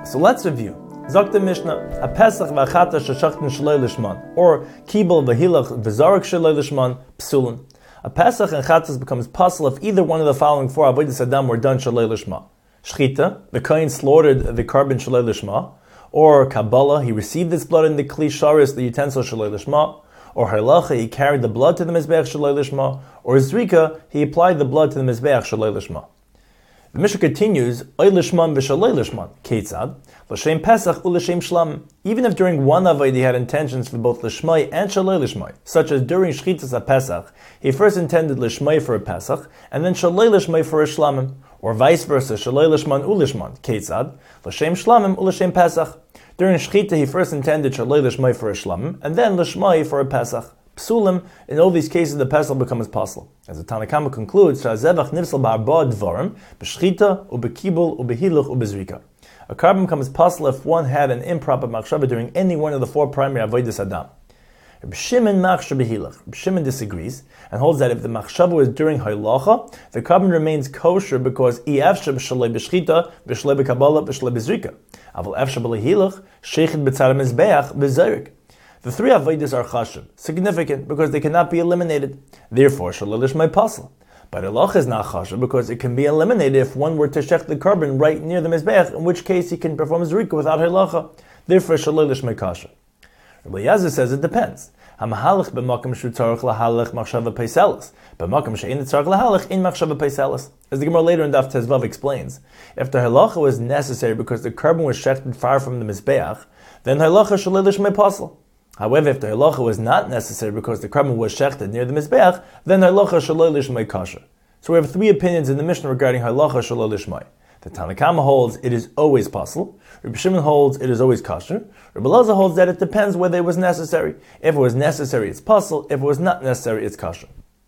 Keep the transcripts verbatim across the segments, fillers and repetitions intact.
So let's review. Zok the Mishnah, a Pesach v'achata sheshachten shalei lishman, or kibul v'hilach v'zarek shalei lishman, psulun. A Pesach and chatas becomes pasul if either one of the following four avodas adam were done shalei lishma. Shchita, the kohen slaughtered the carbon shalei lishma, or Kabbalah, he received this blood in the kli sharis, the utensil shalei lishma, or halacha, he carried the blood to the mizbeach shalei lishma, or zrika, he applied the blood to the mizbeach shalei lishma. The Mishnah continues, Oy lishman v'shalei lishman, Ketzad, l'shem Pesach u'l'shem shlam. Even if during one avodah he had intentions for both lishmai and shalei lishmai, such as during shchitas ha-Pesach, he first intended lishmai for a Pesach, and then shalei lishmai for a shlamim, or vice versa, shalei lishman u'lishman, Ketzad, l'shem shlamim u'l'shem Pesach. During shchita he first intended shalei lishmai for a shlamim, and then lishmai for a Pesach. Psulim, in all these cases the Pesach becomes pasul. As the Tanna Kama concludes, Shazevach nifsal ba'arba dvarim, b'shchita, u'b'kibul, u'b'hiluch, u'b'zrika. A carbon becomes pasul if one had an improper machshava during any one of the four primary avodas adam. Reb Shimon machshav b'hilach. Reb Shimon disagrees and holds that if the machshava was during halacha, the carbon remains kosher because i'efsha b'shalei b'shchita, b'shalei b'kabbalah, b'shalei b'zrika. Aval efsha b'lehilach, sheichet b'tzar mizbeach, b'zayrik. The three avodas are chashuv, significant because they cannot be eliminated. Therefore, shalei lishmai pasul. But halacha is not chashuv because it can be eliminated if one were to shech the carbon right near the mizbeach, in which case he can perform zrika without halacha. Therefore, shalei lishmai kasher. Rabbi Yazir says it depends. Hamahalach b'makam shutarach lahalach machshava peiselis, b'makam she'in tzarach lahalach in machshava peiselis. As the Gemara later in Daf Tezvav explains, if the halacha was necessary because the carbon was shechted far from the mizbeach, then halacha shalei lishmai pasul. However, if the halacha was not necessary because the carbon was shechted near the mizbeach, then halacha shalei lishmai kasher. So we have three opinions in the Mishnah regarding halacha shalei lishmai. The Tanna Kama holds it is always pasul. Reb Shimon holds it is always kasher. Reb Elazar holds that it depends whether it was necessary. If it was necessary, it's pasul. If it was not necessary, it's kasher.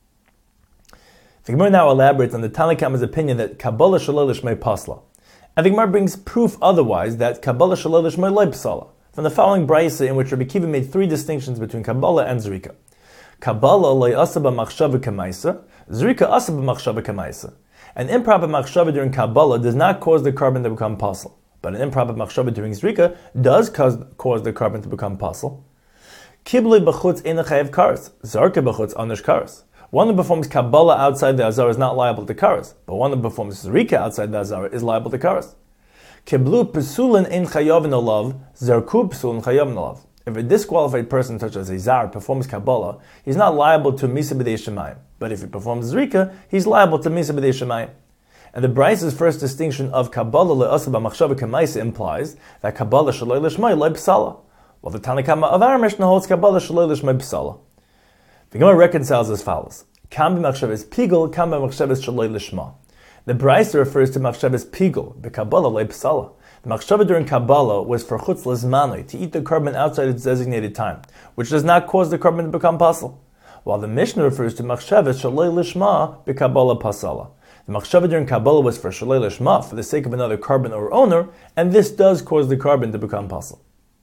The Gemara now elaborates on the Tanna Kama's opinion that Kabbalah shalei lishmai pasla, and the Gemara brings proof otherwise that Kabbalah shalei lishmai lo psala from the following brayse in which Rabbi Kiva made three distinctions between Kabbalah and Zrika. Kabbalah lo asa b'machshava k'maisa, Zrika asa b'machshava k'maisa. An improper machshava during Kabbalah does not cause the carbon to become pasul, but an improper machshava during Zrika does cause, cause the carbon to become pasul. Kiblei b'chutz eina chayev karas, Zarka b'chutz anish karas. One who performs Kabbalah outside the Azara is not liable to karas, but one who performs Zrika outside the Azara is liable to karas. Kiblu pesulin in chayavin olav, zarku pesulin chayavin olav. If a disqualified person such as a zar performs Kabbalah, he's not liable to misa b'dei shemayim. But if he performs zrika, he's liable to misa b'dei shemayim. And the Braisa's first distinction of Kabbalah le'asa b'machshava k'maisa implies that Kabbalah shalei lishmai lo psala, while the Tanna Kama of our Mishnah holds Kabbalah shalei lishmai psala. The Gemara reconciles as follows: Kam b'machshavas pigul, kam b'machshavas shalei lishma. The Braisa refers to machshavas pigul, the Kabbalah le psala. The machshava during Kabbalah was for chutz lezmanoi, to eat the carbon outside its designated time, which does not cause the carbon to become pasul. While the Mishnah refers to machshavas shalei lishma, the Kabbalah pasala. The machshava during Kabbalah was for shalei lishma, for the sake of another carbon or owner, and this does cause the carbon to become pasul.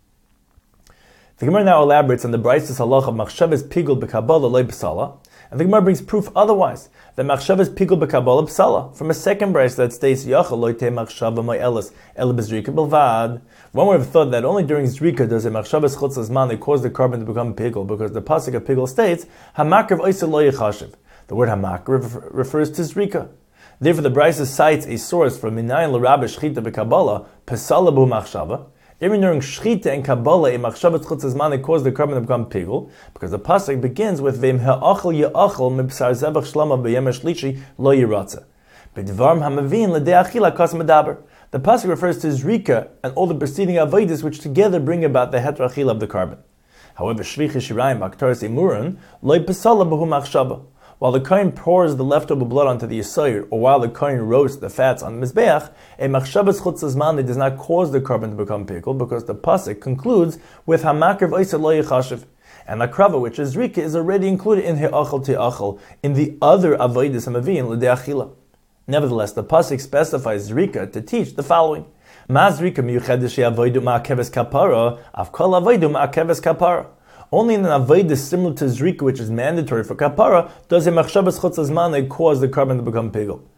The Gemara now elaborates on the Braisa's halacha of machshavas pigul b'Kabbalah le psala, and the Gemara brings proof otherwise, that machshavas pigul b'Kabbalah psala, from a second Braisa that states yachal lo yitei machshava ma'elas el b'zrika bilvad. One would have thought that only during zrika does a machshavas chutz lezman cause the carbon to become pigul, because the pasuk of pigul states hamakriv oisel lo yechashiv. The word hamakriv refers to zrika. Therefore, the Braisa cites a source from minayin l'rabbi shchita b'Kabbalah pesala bu machshava. Even during Shchita and Kabbalah, a machshavat chutz lezman caused the carbon to become pigul, because the pasuk begins with V'im ha'achal ya'achal mibsar zevach shlama b'yem ha'shlishi lo yiratza. B'dvarm hamavin l'dei achila kas medaber. The pasuk refers to Zrika and all the preceding avodas which together bring about the heter achila of the carbon. However, shvich shirayim b'aktaris imuran lo yipasala b'hu machshava. While the kohen pours the leftover blood onto the yisayir, or while the kohen roasts the fats on the mizbeach, a machshavas chutz lezman does not cause the carbon to become pigul, because the pasuk concludes with hamakriv oisel lo yechashiv, and the krava, which is zrika, is already included in he'achal te'achal in the other avodas hamavin l'dei achila. Nevertheless, the pasuk specifies zrika to teach the following: Ma zrika miyuchedes she'avodu ma'akeves kapara, av kol avodu ma'akeves kapara. Only in an avodah similar to zrika, which is mandatory for kapara, does a machshavas chutz lezman cause the carbon to become pigul.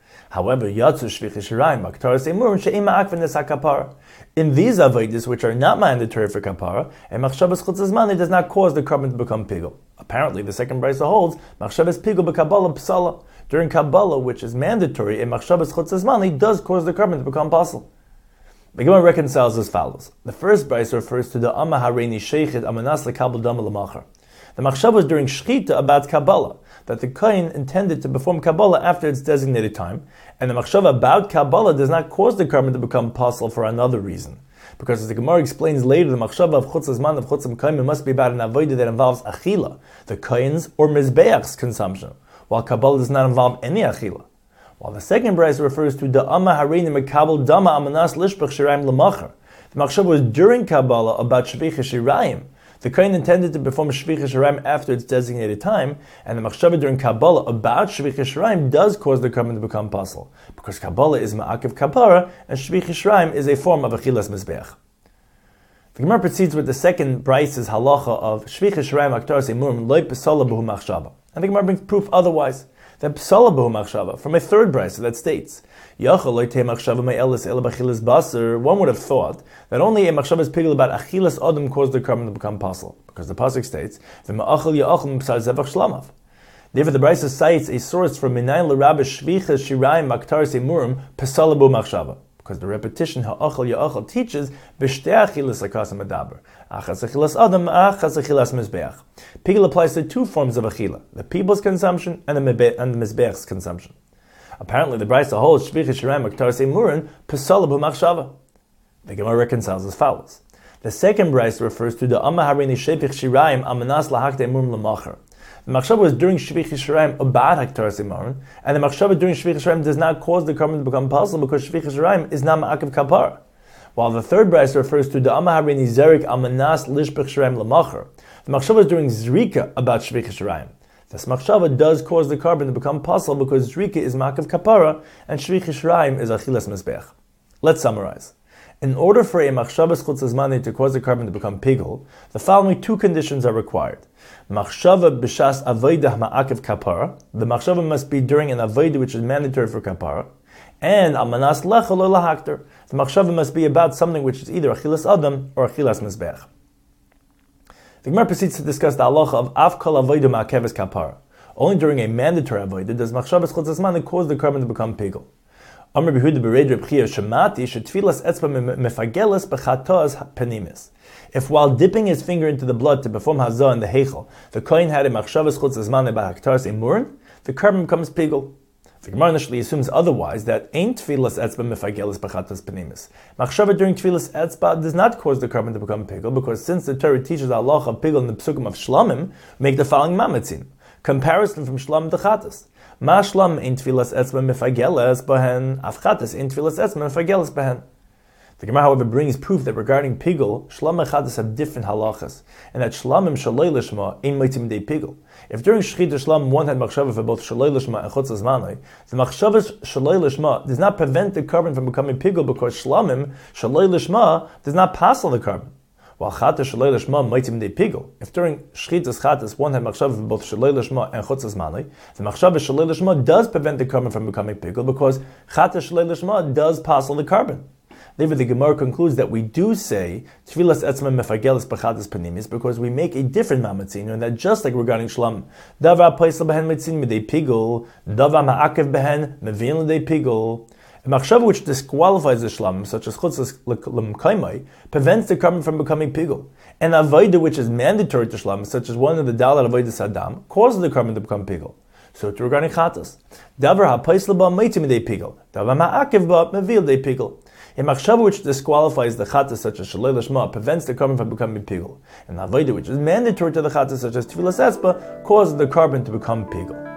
However, Yatzu Shvichas Shirayim, Aktaras Emurim, She'ema Akvenes HaKapara. In these avodas, which are not mandatory for kapara, a machshavas chutz zmani does not cause the carbon to become pigul. Apparently, the second brisa holds machshavas pigul b'kabbalah psala. During Kabbalah, which is mandatory, a machshavas chutz zmani does cause the carbon to become pasul. The Gemara reconciles as follows. The first brisa refers to the Amma Hareini Sheichet Amanas lekabel dama l'machar. The machshav was during Shechita about Kabbalah, that the Kohen intended to perform Kabbalah after its designated time, and the machshav about Kabbalah does not cause the carbon to become pasul for another reason. Because as the Gemara explains later, the machshav of Chutz Zman of Chutzim Kohen must be about an avodah that involves achila, the Kohen's or Mizbeach's consumption, while Kabbalah does not involve any achila. While the second brisa refers to the Amma Hareini Mekabel Dama Amanas Lishbech Shirayim L'machar. The machshav was during Kabbalah about Shvichas Shirayim. The Kohen intended to perform Shvichas Shirayim after its designated time, and the machshava during Kabbalah about Shvichas Shirayim does cause the carbon to become pasul, because Kabbalah is ma'akev kapara, and Shvichas Shirayim is a form of achilas mizbeach. The Gemara proceeds with the second brise's halacha of Shvichas Shirayim aktaras emurim loy pesala b'hu machshava, and the Gemara brings proof otherwise. That pesala b'hu machshava from a third brisa that states Yachal loy tei machshava me'elis ela b'achilas basar. One would have thought that only a machshava is pigul about achilas adam caused the carbon to become pasul, because the pasuk states v'ma'achal ya'achal m'psar zevach shlamav. Therefore, the brisa cites a source from Minayin l'Rabbi Shvichas Shirayim aktaras emurim pesala b'hu machshava, because the repetition ha'achal ya'achal teaches b'shtei achilas akas medaber achas achilas adam achas achilas mizbeach. Pigul applies to two forms of achila: the people's consumption and the mizbe- and the mizbeach's consumption. Apparently, the brisa holds Shvichas Shirayim aktaras emurim pesala b'hu machshava. The Gemara reconciles as follows. The second brisa refers to the Amma Hareini Shevich Shirayim Amanas lahakta emurim l'machar. The machshava was during Shvichas Shirayim about Haktaras Emurim, and the machshava during Shvichas Shirayim does not cause the carbon to become pasul because Shvichas Shirayim is not ma'akev kapara. While the third brisa refers to the Amma Hareini Zerik Amanas Lishbech Shirayim l'machar, the machshava was during Zrika about Shvichas Shirayim. This machshava does cause the carbon to become pasul because Zrika is ma'akev kapara and Shvichas Shirayim is achilas mizbeach. Let's summarize. In order for a machshavas chutz zmani to cause the carbon to become pigul, the following two conditions are required. Machshava b'shas avodah ma'akev kapara. The machshava must be during an avodah which is mandatory for kapara. And amanas lechol lo lahakter. The machshava must be about something which is either achilas adam or achilas mizbeach. The Gemara proceeds to discuss the halacha of av kol avodah ma'akeves kapara. Only during a mandatory avodah does machshavas chutz zmani cause the carbon to become pigul. Amr Behuda Bered Reb Chia Shemati Shetfilas Etzba Mefageles Bechatos Penimis. If while dipping his finger into the blood to perform hazah in the heichel, the kohen had a machshavas chutz zmani b'haktaras emurim, the carbon becomes pigul. The Gemara initially assumes otherwise, that ain't tfilas etzba mefageles bechatas penimis. Machshava during tfilas etzba does not cause the carbon to become pigul, because since the Torah teaches Allah of pigul in the psukim of shlamim, make the following mamatzin. Comparison from shlam to chatas. Ma shlam ain't tfilas etzba mefageles behen, afchatas ain't tfilas etzba mefageles behen. The Gemara, however, brings proof that regarding pigul, shlam and chatas have different halachas, and that shlamim shalei lishma ain't mitzim dei pigul. If during shechita shlam one had machshava for both shalei lishma and chutz zmanai, the machshavas shalei lishma does not prevent the carbon from becoming pigul, because shlamim shalei lishma does not passel the carbon. While chatas shalei lishma mitzim dei pigul. If during shechita's chatas one had machshava for both shalei lishma and chutz zmanai, the machshava shalei lishma does prevent the carbon from becoming pigul, because chatas shalei lishma does passel the carbon. Therefore, the Gemara concludes that we do say tfilas etzma mefageles b'chatas panimis because we make a different mamatzin, and that just like regarding shlam, davar paisel behen mitzin midei pigul, davar ma'akev behen mevin l'dei pigul. A machshava which disqualifies the shlam, such as chutzas l'mkaimai, prevents the carbon from becoming pigul. And avodah which is mandatory to shlam, such as one of the dalat avodas adam, causes the carbon to become pigul. So to regarding chatas, davar ha'paisel ba mitzin midei pigul, davar ma'akev ba mevin l'dei pigul. A machshava which disqualifies the chatas, such as shalei lishma, prevents the carbon from becoming pigul. And avodah which is mandatory to the chatas, such as tfilas etzba, causes the carbon to become pigul.